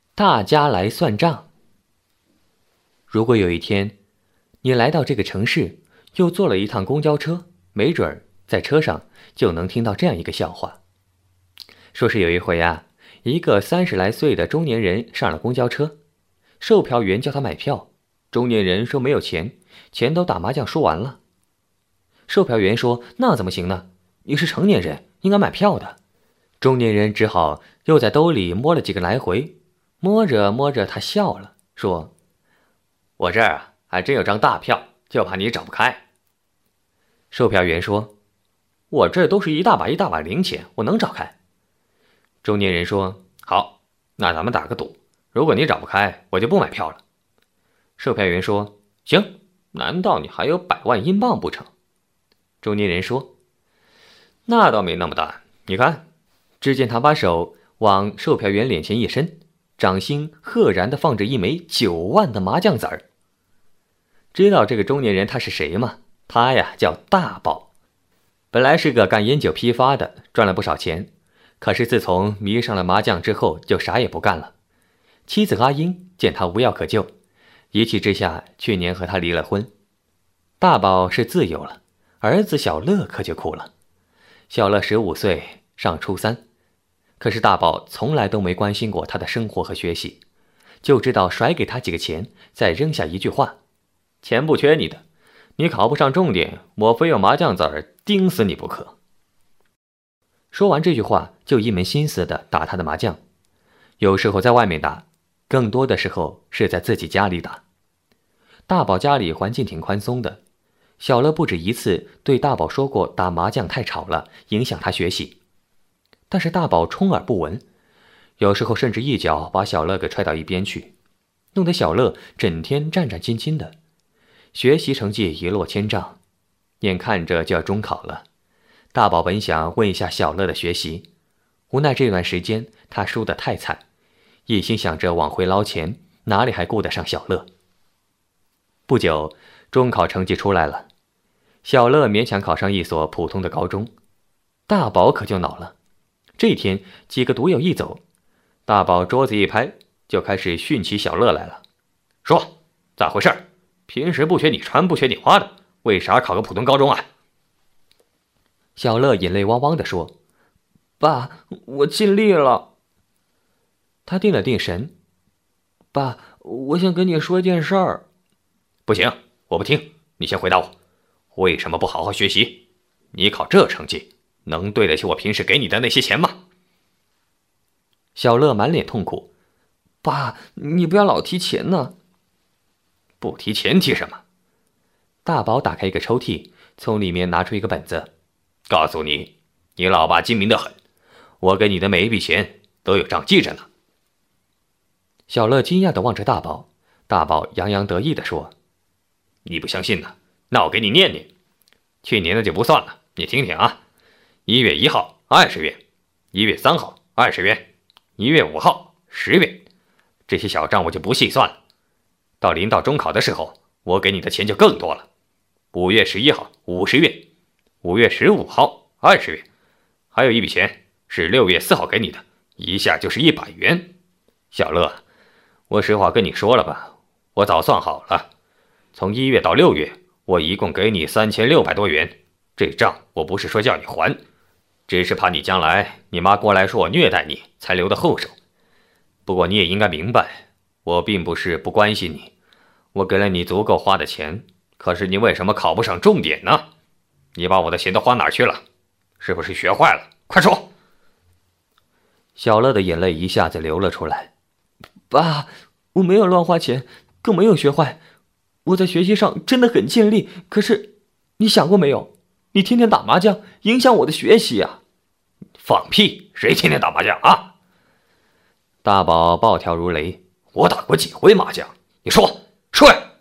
大家来算账。如果有一天，你来到这个城市，又坐了一趟公交车，没准儿在车上就能听到这样一个笑话。说是有一回啊，一个30来岁的中年人上了公交车，售票员叫他买票，中年人说没有钱，钱都打麻将输完了。售票员说：“那怎么行呢？你是成年人，应该买票的。”中年人只好又在兜里摸了几个来回，摸着摸着他笑了，说：“我这儿啊还真有张大票，就怕你找不开。”售票员说：“我这都是一大把一大把零钱，我能找开。”中年人说：“好，那咱们打个赌，如果你找不开，我就不买票了。”售票员说：“行，难道你还有100万英镑不成？”中年人说：“那倒没那么大，你看。”只见他把手往售票员脸前一伸，掌心赫然地放着一枚9万的麻将子儿。知道这个中年人他是谁吗？他呀叫大宝，本来是个干烟酒批发的，赚了不少钱，可是自从迷上了麻将之后，就啥也不干了。妻子阿英见他无药可救，一气之下，去年和他离了婚。大宝是自由了，儿子小乐可就苦了。小乐15岁，上初3。可是大宝从来都没关心过他的生活和学习，就知道甩给他几个钱，再扔下一句话：“钱不缺你的，你考不上重点，我非用麻将子儿盯死你不可。”说完这句话，就一门心思地打他的麻将。有时候在外面打，更多的时候是在自己家里打。大宝家里环境挺宽松的，小乐不止一次对大宝说过打麻将太吵了，影响他学习。但是大宝充耳不闻，有时候甚至一脚把小乐给踹到一边去，弄得小乐整天战战兢兢的，学习成绩一落千丈。眼看着就要中考了，大宝本想问一下小乐的学习，无奈这段时间他输得太惨，一心想着往回捞钱，哪里还顾得上小乐。不久，中考成绩出来了，小乐勉强考上一所普通的高中，大宝可就恼了。这天，几个赌友一走，大宝桌子一拍，就开始训起小乐来了，说：“咋回事？平时不缺你穿，不缺你花的，为啥考个普通高中啊？”小乐眼泪汪汪地说：“爸，我尽力了。”他定了定神：“爸，我想跟你说一件事儿。”“不行，我不听，你先回答我，为什么不好好学习？你考这成绩，能对得起我平时给你的那些钱吗？”小乐满脸痛苦：“爸，你不要老提钱呢。”“不提钱提什么？”大宝打开一个抽屉，从里面拿出一个本子，告诉你，你老爸精明得很，我给你的每一笔钱都有账记着呢。小乐惊讶地望着大宝，大宝洋洋得意地说：“你不相信呢？那我给你念念。去年的就不算了，你听听啊。1月1号20元，1月3号20元，1月5号10元，这些小账我就不细算了。到临到中考的时候，我给你的钱就更多了。5月11号50元，5月15号20元，还有一笔钱是6月4号给你的，一下就是100元。小乐，我实话跟你说了吧，我早算好了，从1月到6月，我一共给你3600多元，这账我不是说叫你还，只是怕你将来你妈过来说我虐待你，才留的后手。不过你也应该明白，我并不是不关心你，我给了你足够花的钱，可是你为什么考不上重点呢？你把我的钱都花哪儿去了？是不是学坏了？快说！”小乐的眼泪一下子流了出来：“爸，我没有乱花钱，更没有学坏，我在学习上真的很尽力，可是你想过没有，你天天打麻将，影响我的学习啊！”“放屁！谁天天打麻将啊？”大宝暴跳如雷：“我打过几回麻将？你说呀！”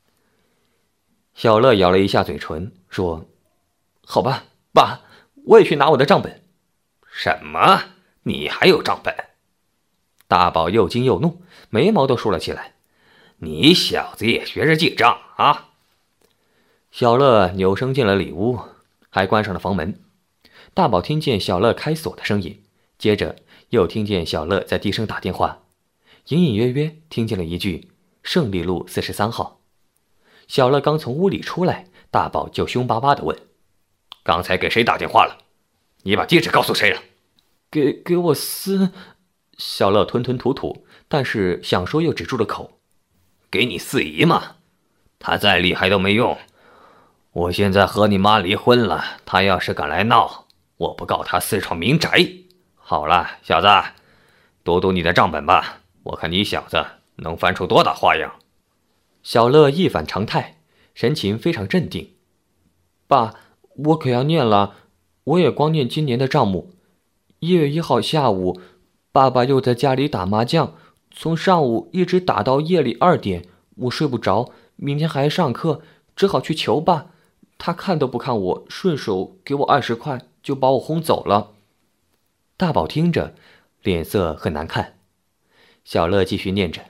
小乐咬了一下嘴唇，说：“好吧，爸，我也去拿我的账本。”“什么？你还有账本？”大宝又惊又怒，眉毛都竖了起来：“你小子也学着记账啊！”小乐扭身进了里屋，还关上了房门。大宝听见小乐开锁的声音，接着又听见小乐在低声打电话， 隐隐约约听见了一句胜利路43号。小乐刚从屋里出来，大宝就凶巴巴地问：刚才给谁打电话了？你把地址告诉谁了？给我司。小乐吞吞吐吐，但是想说又止住了口。给你四姨嘛，她再厉害都没用。我现在和你妈离婚了，她要是敢来闹，我不告她私闯民宅。好了，小子，读读你的账本吧，我看你小子能翻出多大花样。小乐一反常态，神情非常镇定。爸，我可要念了，我也光念今年的账目。1月1号下午，爸爸又在家里打麻将，从上午一直打到夜里2点，我睡不着，明天还上课，只好去求爸。他看都不看我，顺手给我20块，就把我轰走了。大宝听着，脸色很难看。小乐继续念着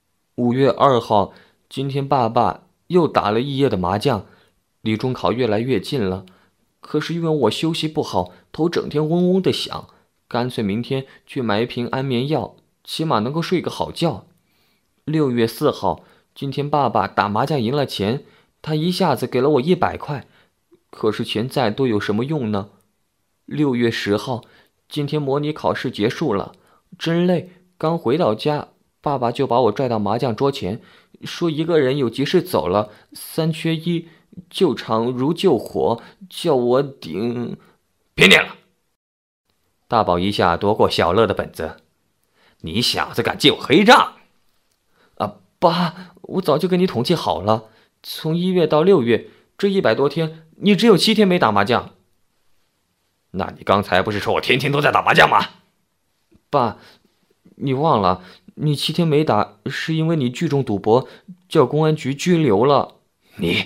：5月2号，今天爸爸又打了1夜的麻将，离中考越来越近了，可是因为我休息不好，头整天嗡嗡的响，干脆明天去买一瓶安眠药，起码能够睡个好觉。6月4号，今天爸爸打麻将赢了钱，他一下子给了我100块，可是钱再多有什么用呢？6月10号，今天模拟考试结束了，真累，刚回到家，爸爸就把我拽到麻将桌前，说一个人有急事走了，3缺1，救场如救火，叫我顶。别念了！大宝一下夺过小乐的本子。你小子敢借我黑账？爸，我早就跟你统计好了，从1月到6月这100多天，你只有7天没打麻将。那你刚才不是说我天天都在打麻将吗？爸，你忘了，你7天没打是因为你聚众赌博，叫公安局拘留了。你……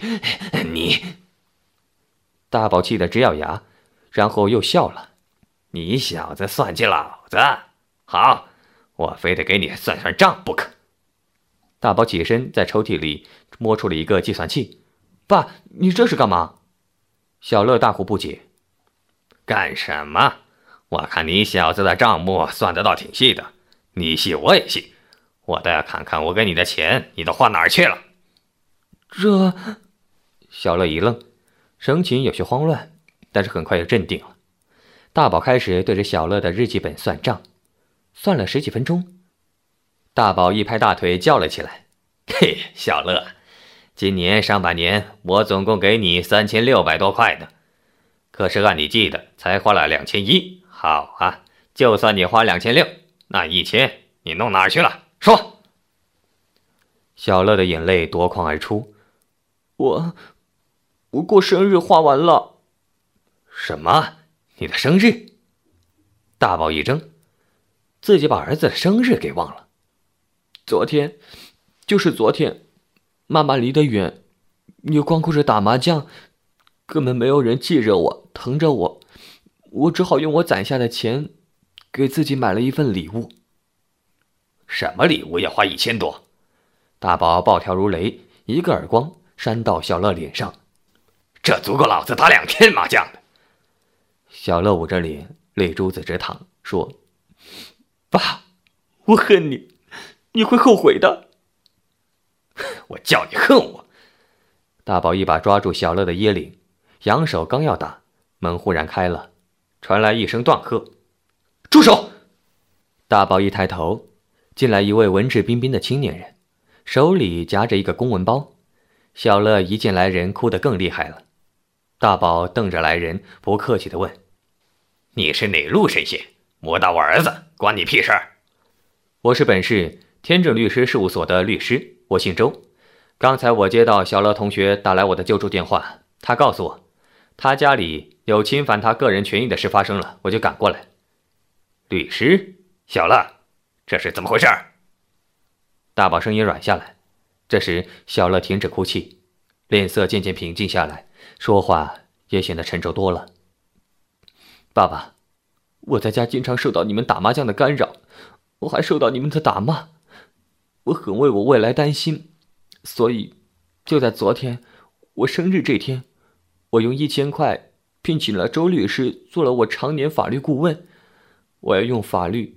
大宝气得直咬牙，然后又笑了。你小子算计老子，好，我非得给你算算账不可。大宝起身在抽屉里摸出了一个计算器。爸，你这是干嘛？小乐大呼不解。干什么？我看你小子的账目算得倒挺细的，你细我也细，我倒要看看我给你的钱你都花哪儿去了。这……小乐一愣，神情有些慌乱，但是很快又镇定了。大宝开始对着小乐的日记本算账，算了10几分钟。大宝一拍大腿叫了起来：嘿，小乐，今年上半年我总共给你3600多块的，可是按你记的才花了2100。好啊，就算你花2600，那1000你弄哪儿去了？说。小乐的眼泪夺眶而出。我过生日花完了。什么？你的生日？大宝一怔，自己把儿子的生日给忘了。昨天，就是昨天，妈妈离得远，又光顾着打麻将，根本没有人记着我，疼着我，我只好用我攒下的钱，给自己买了一份礼物。什么礼物要花1000多？大宝暴跳如雷，一个耳光扇到小乐脸上。这足够老子打2天麻将的。小乐捂着脸，泪珠子直淌，说：爸，我恨你，你会后悔的。我叫你恨我！大宝一把抓住小乐的衣领，扬手刚要打，门忽然开了，传来一声断喝：住手！大宝一抬头，进来一位文质彬彬的青年人，手里夹着一个公文包。小乐一见来人，哭得更厉害了。大宝瞪着来人，不客气地问：你是哪路神仙？摸打我儿子，关你屁事儿？我是本市天正律师事务所的律师，我姓周。刚才我接到小乐同学打来我的救助电话，他告诉我，他家里有侵犯他个人权益的事发生了，我就赶过来。律师？小乐，这是怎么回事？大宝声音软下来。这时小乐停止哭泣，脸色渐渐平静下来，说话也显得沉重多了。爸爸，我在家经常受到你们打麻将的干扰，我还受到你们的打骂，我很为我未来担心，所以就在昨天我生日这天，我用1000块聘请了周律师做了我常年法律顾问，我要用法律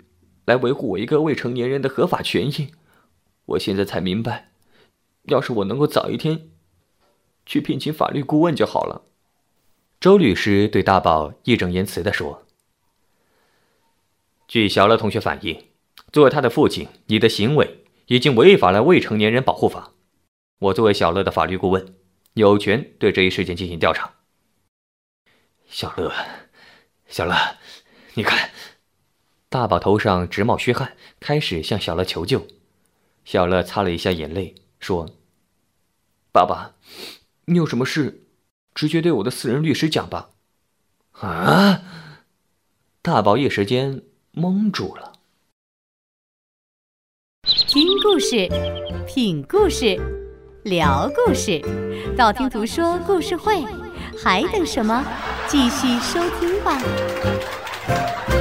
来维护我一个未成年人的合法权益。我现在才明白，要是我能够早一天去聘请法律顾问就好了。周律师对大宝义正言辞地说：“据小乐同学反映，作为他的父亲，你的行为已经违反了未成年人保护法。我作为小乐的法律顾问，有权对这一事件进行调查。”小乐，你看。大宝头上直冒虚汗，开始向小乐求救。小乐擦了一下眼泪，说：“爸爸，你有什么事，直接对我的私人律师讲吧。”啊！大宝一时间懵住了。 听故事，品故事，聊故事，道听途说故事会，还等什么？继续收听吧。